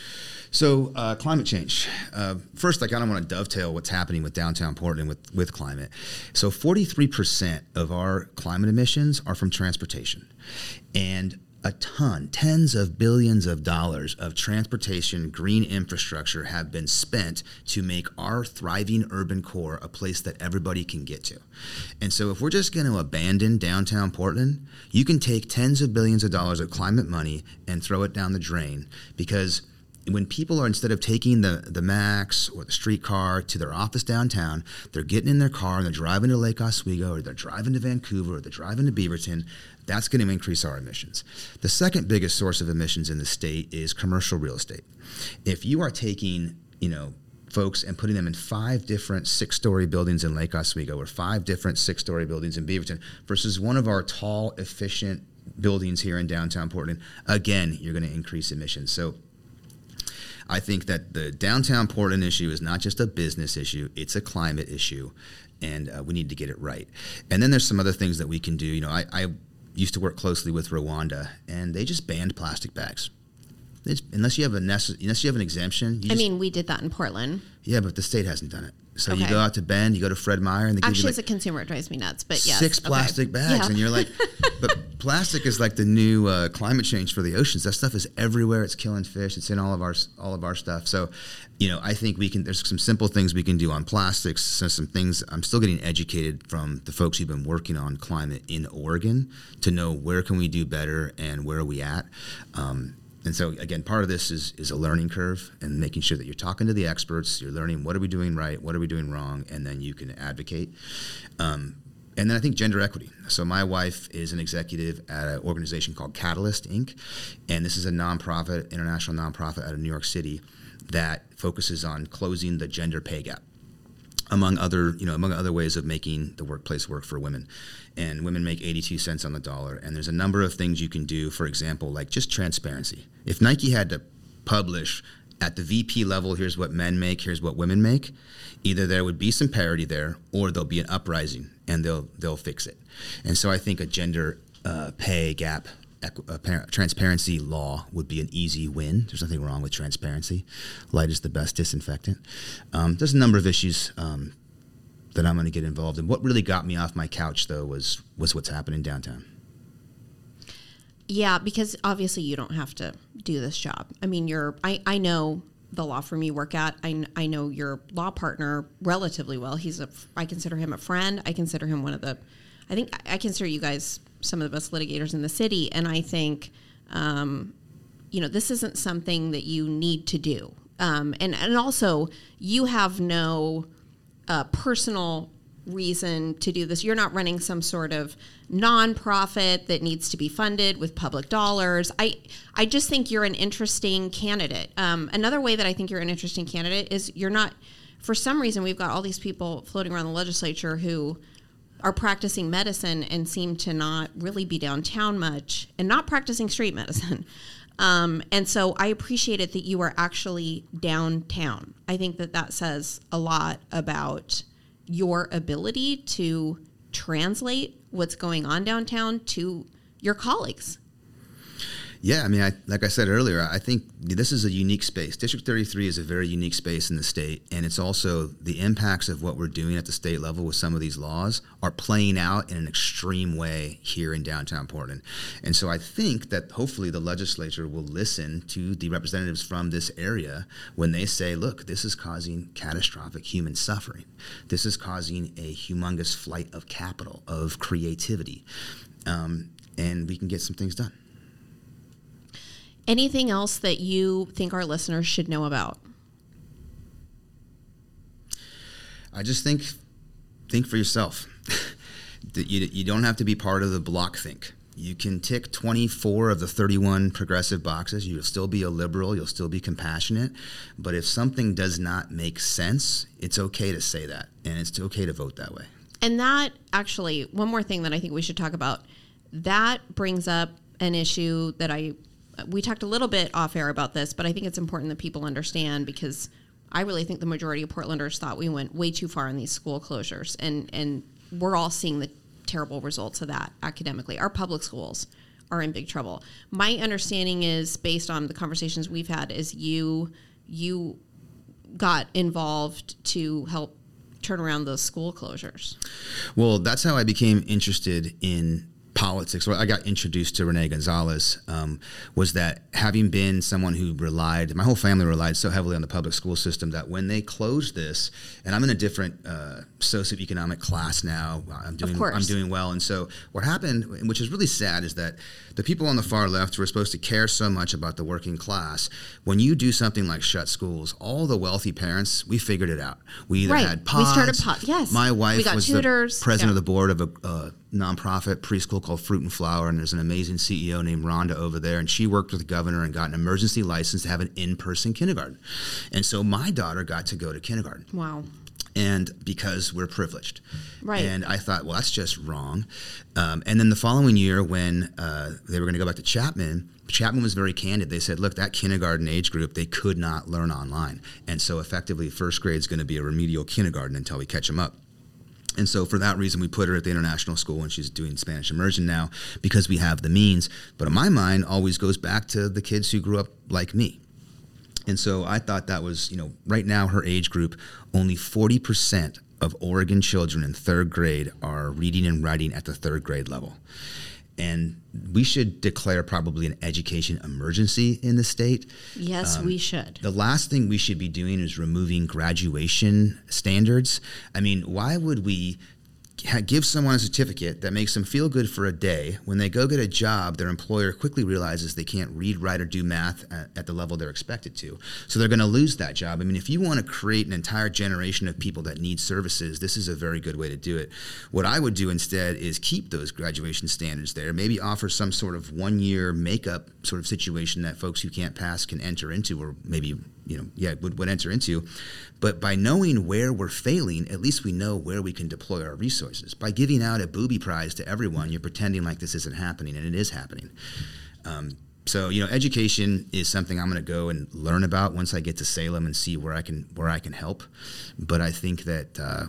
So uh, climate change. Uh, first, I kind of want to dovetail what's happening with downtown Portland with, with climate. So forty-three percent of our climate emissions are from transportation. And a ton, tens of billions of dollars of transportation green infrastructure have been spent to make our thriving urban core a place that everybody can get to. And so if we're just going to abandon downtown Portland, you can take tens of billions of dollars of climate money and throw it down the drain, because when people are, instead of taking the, the Max or the streetcar to their office downtown, they're getting in their car and they're driving to Lake Oswego, or they're driving to Vancouver, or they're driving to Beaverton. That's going to increase our emissions. The second biggest source of emissions in the state is commercial real estate. If you are taking, you know, folks and putting them in five different six-story buildings in Lake Oswego, or five different six-story buildings in Beaverton, versus one of our tall, efficient buildings here in downtown Portland, again, you're going to increase emissions. So I think that the downtown Portland issue is not just a business issue, it's a climate issue, and uh, we need to get it right. And then there's some other things that we can do. You know, I, I used to work closely with Rwanda, and they just banned plastic bags. It's, unless you have a necess- unless you have an exemption. You I just, mean, we did that in Portland. Yeah, but the state hasn't done it. So Okay. you go out to Bend, you go to Fred Meyer, and they give Actually, you as like a consumer, it drives me nuts. But yes, six okay. plastic bags, Yeah. and you're like, but plastic is like the new uh, climate change for the oceans. That stuff is everywhere. It's killing fish. It's in all of our all of our stuff. So, you know, I think we can. There's some simple things we can do on plastics. So some things. I'm still getting educated from the folks who've been working on climate in Oregon to know where can we do better and where are we at. Um, And so, again, part of this is, is a learning curve, and making sure that you're talking to the experts, you're learning what are we doing right, what are we doing wrong, and then you can advocate. Um, and then I think gender equity. So my wife is an executive at an organization called Catalyst, Incorporated, and this is a nonprofit, international nonprofit out of New York City that focuses on closing the gender pay gap, among other, you know, among other ways of making the workplace work for women. And women make eighty-two cents on the dollar. And there's a number of things you can do, for example, like just transparency. If Nike had to publish at the V P level, here's what men make, here's what women make, either there would be some parity there, or there'll be an uprising and they'll they'll fix it. And so I think a gender uh, pay gap equ- uh, transparency law would be an easy win. There's nothing wrong with transparency. Light is the best disinfectant. Um, there's a number of issues um, that I'm going to get involved in. What really got me off my couch, though, was was what's happening downtown. Yeah, because obviously you don't have to do this job. I mean, you're. I, I know the law firm you work at. I, I know your law partner relatively well. He's a. I consider him a friend. I consider him one of the. I think I consider you guys some of the best litigators in the city, and I think, um, you know, this isn't something that you need to do. Um, and and also you have no uh, personal reason to do this. You're not running some sort of nonprofit that needs to be funded with public dollars. I I just think you're an interesting candidate. Um, another way that I think you're an interesting candidate is you're not, for some reason, we've got all these people floating around the legislature who are practicing medicine and seem to not really be downtown much and not practicing street medicine. Um, and so I appreciate it that you are actually downtown. I think that that says a lot about your ability to translate what's going on downtown to your colleagues. Yeah, I mean, I, like I said earlier, I think this is a unique space. District thirty-three is a very unique space in the state, and it's also the impacts of what we're doing at the state level with some of these laws are playing out in an extreme way here in downtown Portland. And so I think that hopefully the legislature will listen to the representatives from this area when they say, look, this is causing catastrophic human suffering. This is causing a humongous flight of capital, of creativity, um, and we can get some things done. Anything else that you think our listeners should know about? I just think think for yourself. That you, you don't have to be part of the block think. You can tick twenty-four of the thirty-one progressive boxes. You'll still be a liberal. You'll still be compassionate. But if something does not make sense, it's okay to say that. And it's okay to vote that way. And that actually, one more thing that I think we should talk about, that brings up an issue that I... We talked a little bit off air about this, but I think it's important that people understand because I really think the majority of Portlanders thought we went way too far in these school closures. And, and we're all seeing the terrible results of that academically. Our public schools are in big trouble. My understanding is, based on the conversations we've had, is you you got involved to help turn around those school closures. Well, that's how I became interested in politics. Well, I got introduced to Rene Gonzalez, um, was that having been someone who relied, my whole family relied so heavily on the public school system that when they closed this, and I'm in a different uh, socioeconomic class now, I'm doing, I'm doing well. And so what happened, which is really sad, is that the people on the far left who are supposed to care so much about the working class, when you do something like shut schools, all the wealthy parents, we figured it out. We either right. had pods. We started pod. Yes. My wife we got was tutors. the president yeah. of the board of a uh, nonprofit preschool called Fruit and Flower, and there's an amazing C E O named Rhonda over there, and she worked with the governor and got an emergency license to have an in-person kindergarten. And so my daughter got to go to kindergarten. Wow. And because we're privileged. Right. And I thought, well, that's just wrong. Um, and then the following year when uh, they were going to go back to Chapman, Chapman was very candid. They said, look, that kindergarten age group, they could not learn online. And so effectively first grade is going to be a remedial kindergarten until we catch them up. And so for that reason, we put her at the international school, and she's doing Spanish immersion now because we have the means. But in my mind, always goes back to the kids who grew up like me. And so I thought that was, you know, right now her age group, only forty percent of Oregon children in third grade are reading and writing at the third grade level. And we should declare probably an education emergency in the state. Yes, um, we should. The last thing we should be doing is removing graduation standards. I mean, why would we give someone a certificate that makes them feel good for a day? When they go get a job, their employer quickly realizes they can't read, write, or do math at, at the level they're expected to. So they're going to lose that job. I mean, if you want to create an entire generation of people that need services, this is a very good way to do it. What I would do instead is keep those graduation standards there, maybe offer some sort of one-year makeup sort of situation that folks who can't pass can enter into, or maybe, you know, yeah, would, would enter into. But by knowing where we're failing, at least we know where we can deploy our resources. By giving out a booby prize to everyone, you're pretending like this isn't happening, and it is happening. Um, so, you know, education is something I'm going to go and learn about once I get to Salem and see where I can where I can help. But I think that, uh,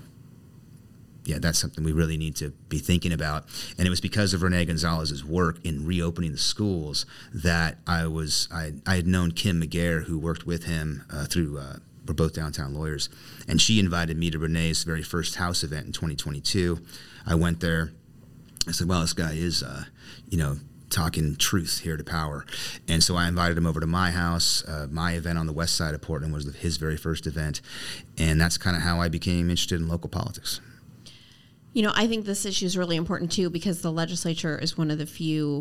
yeah, that's something we really need to be thinking about. And it was because of Rene Gonzalez's work in reopening the schools that I was I, I had known Kim McGarr, who worked with him uh, through. Uh, We're both downtown lawyers. And she invited me to Renee's very first house event in twenty twenty-two. I went there. I said, well, this guy is, uh, you know, talking truth here to power. And so I invited him over to my house. Uh, my event on the west side of Portland was his very first event. And that's kind of how I became interested in local politics. You know, I think this issue is really important, too, because the legislature is one of the few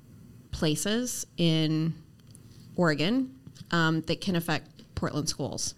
places in Oregon um, that can affect Portland schools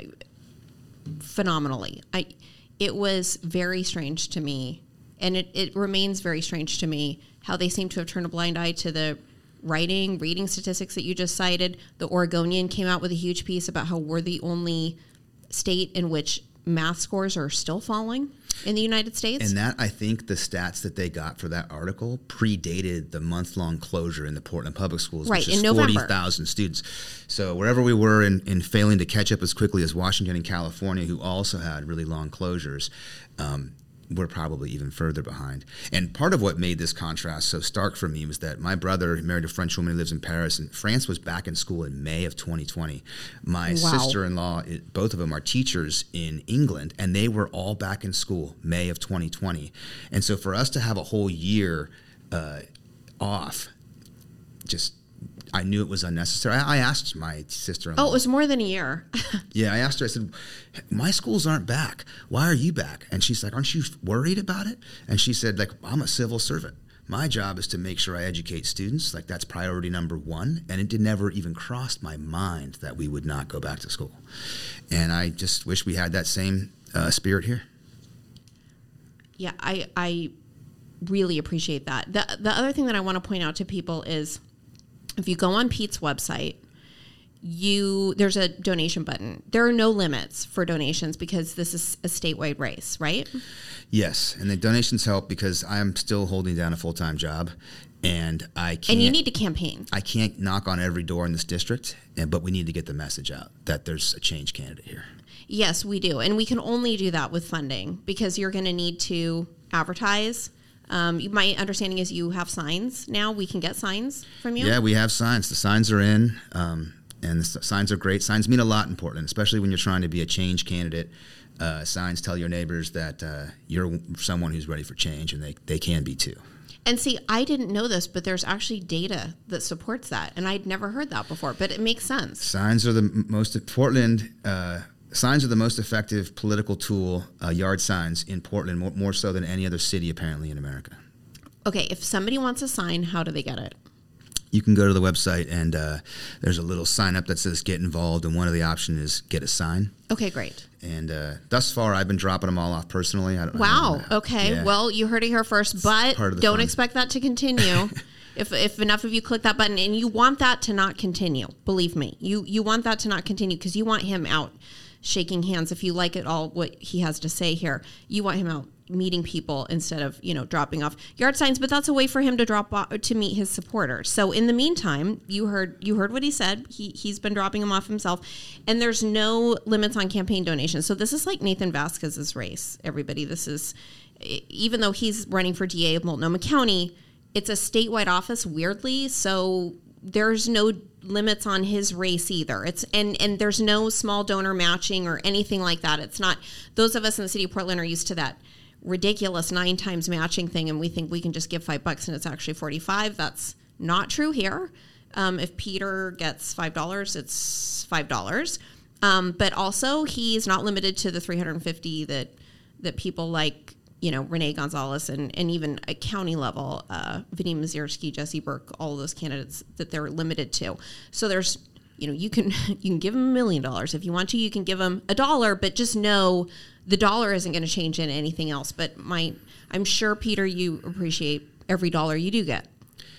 phenomenally. I, it was very strange to me, and it, it remains very strange to me, how they seem to have turned a blind eye to the writing, reading statistics that you just cited. The Oregonian came out with a huge piece about how we're the only state in which math scores are still falling in the United States. And that, I think, the stats that they got for that article predated the month-long closure in the Portland public schools, right, which is in November. forty thousand students. So wherever we were in, in failing to catch up as quickly as Washington and California, who also had really long closures, um, we're probably even further behind. And part of what made this contrast so stark for me was that my brother married a French woman who lives in Paris, and France was back in school in May of twenty twenty. My Wow. sister-in-law, it, both of them are teachers in England, and they were all back in school May of twenty twenty. And so for us to have a whole year uh, off, just I knew it was unnecessary. I, I asked my sister-in-law. Oh, it was more than a year. Yeah, I asked her, I said, my schools aren't back. Why are you back? And she's like, aren't you worried about it? And she said, like, I'm a civil servant. My job is to make sure I educate students. Like, that's priority number one. And it did never even cross my mind that we would not go back to school. And I just wish we had that same uh, spirit here. Yeah, I I really appreciate that. The the other thing that I want to point out to people is if you go on Pete's website, you there's a donation button. There are no limits for donations because this is a statewide race, right? Yes, and the donations help because I'm still holding down a full-time job, and I can't. And you need to campaign. I can't knock on every door in this district, and, but we need to get the message out that there's a change candidate here. Yes, we do, and we can only do that with funding because you're going to need to advertise. Um, my understanding is you have signs now. We can get signs from you. Yeah, we have signs. The signs are in, um, and the s- signs are great. Signs mean a lot in Portland, especially when you're trying to be a change candidate. Uh, signs tell your neighbors that uh, you're someone who's ready for change, and they, they can be too. And see, I didn't know this, but there's actually data that supports that, and I'd never heard that before, but it makes sense. Signs are the m- most, Portland, uh, signs are the most effective political tool, uh, yard signs in Portland, more, more so than any other city apparently in America. Okay, if somebody wants a sign, how do they get it? You can go to the website, and uh, there's a little sign up that says get involved, and one of the options is get a sign. Okay, great. And uh, thus far, I've been dropping them all off personally. I don't, Wow. I don't know. Okay. Yeah. Well, you heard it here first, but part of the don't fun. expect that to continue. if if enough of you click that button, and you want that to not continue, believe me, you you want that to not continue because you want him out shaking hands. If you like it all, what he has to say here, you want him out meeting people instead of, you know, dropping off yard signs, but that's a way for him to drop off to meet his supporters. So in the meantime, you heard you heard what he said. He he's been dropping them off himself, and there's no limits on campaign donations. So this is like Nathan Vasquez's race, everybody. This is, even though he's running for D A of Multnomah County, it's a statewide office, weirdly, so there's no limits on his race either. It's and and there's no small donor matching or anything like that. It's not, those of us in the city of Portland are used to that ridiculous nine times matching thing, and we think we can just give five bucks and it's actually forty-five. That's not true here. Um, if Peter gets five dollars, it's five dollars. Um, but also, he's not limited to the three hundred fifty that that people like, you know, Renee Gonzalez and, and even at county level, uh, Vadim Mazierski, Jesse Burke, all of those candidates that they're limited to. So there's, you know, you can you can give them a million dollars if you want to. You can give them a dollar, but just know the dollar isn't going to change in anything else. But my, I'm sure, Peter, you appreciate every dollar you do get.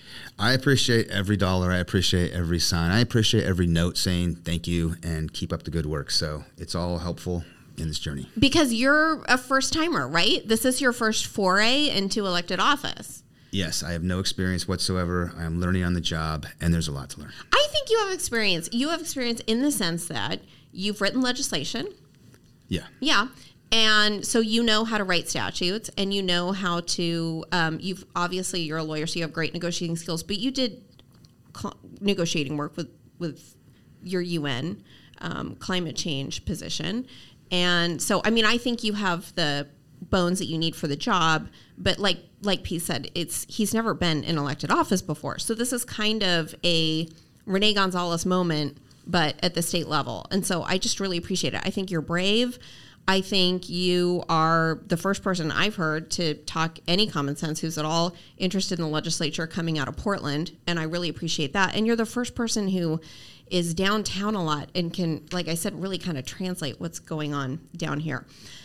I appreciate every dollar. I appreciate every sign. I appreciate every note saying thank you and keep up the good work. So it's all helpful in this journey. Because you're a first timer, right? This is your first foray into elected office. Yes, I have no experience whatsoever. I am learning on the job, and there's a lot to learn. I think you have experience. You have experience in the sense that you've written legislation. Yeah. Yeah. And so you know how to write statutes, and you know how to, um, you've obviously you're a lawyer, so you have great negotiating skills, but you did cl- negotiating work with, with your U N um, climate change position. And so, I mean, I think you have the bones that you need for the job, but like, like Pete said, it's, he's never been in elected office before. So this is kind of a Renee Gonzalez moment, but at the state level. And so I just really appreciate it. I think you're brave. I think you are the first person I've heard to talk any common sense who's at all interested in the legislature coming out of Portland, and I really appreciate that. And you're the first person who is downtown a lot and can, like I said, really kind of translate what's going on down here.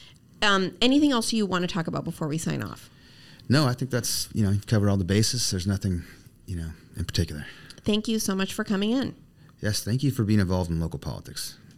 Um, anything else you want to talk about before we sign off? No, I think that's, you know, you've covered all the bases. There's nothing, you know, in particular. Thank you so much for coming in. Yes, thank you for being involved in local politics.